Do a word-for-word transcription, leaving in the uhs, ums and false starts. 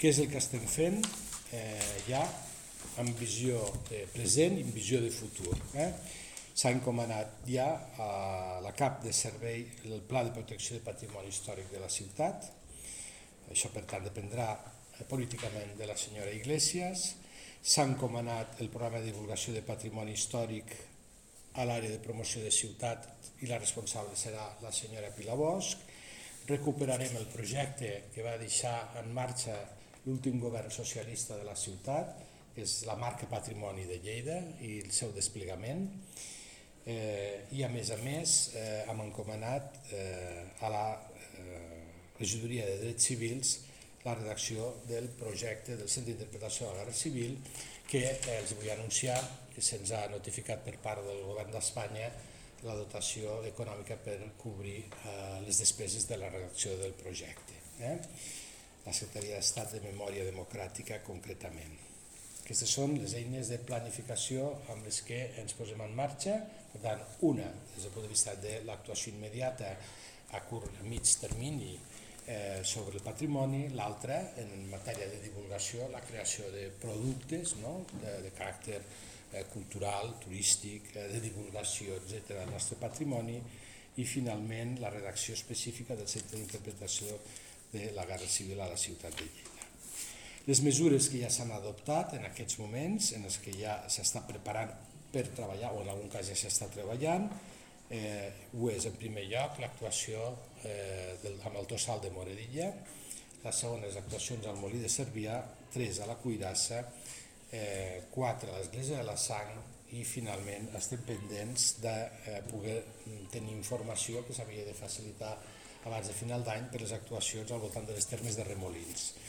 Què és el que estem fent eh, ja amb visió de present i amb visió de futur? Eh? S'ha encomanat ja a la cap de servei el Pla de Protecció de Patrimoni Històric de la ciutat. Això, per tant, dependrà eh, políticament de la senyora Iglesias. S'ha encomanat el programa de divulgació de patrimoni històric a l'àrea de promoció de ciutat i la responsable serà la senyora Pilar Bosch. Recuperarem el projecte que va deixar en marxa l'últim govern socialista de la ciutat, que és la marca Patrimoni de Lleida i el seu desplegament. Eh, I a més a més eh, hem encomanat eh, a la eh, regidoria de Drets Civils la redacció del projecte del Centre d'Interpretació de la Guerra Civil, que eh, els vull anunciar que se'ns ha notificat per part del govern d'Espanya la dotació econòmica per cobrir eh, les despeses de la redacció del projecte. Eh? La Secretaria d'Estat de Memòria Democràtica concretament. Aquestes són les eines de planificació amb les que ens posem en marxa. Per tant, una des del punt de vista de l'actuació immediata a curt i mig termini eh, sobre el patrimoni, l'altra en matèria de divulgació, la creació de productes no? de, de caràcter eh, cultural, turístic, eh, de divulgació, etcètera del nostre patrimoni, i finalment la redacció específica del Centre d'Interpretació de la Guerra Civil a la ciutat de Lleida. Les mesures que ja s'han adoptat en aquests moments, en els que ja s'està preparant per treballar, o en algun cas ja s'està treballant, eh, ho és en primer lloc l'actuació eh, del, amb el Tossal de Moredilla, la segona les actuacions al Molí de Cervià, tres a la Cuirassa, eh, quatre a l'Església de la Sang, i finalment estem pendents de eh, poder tenir informació que s'havia de facilitar abans de final d'any per les actuacions al voltant de les termes de Remolins.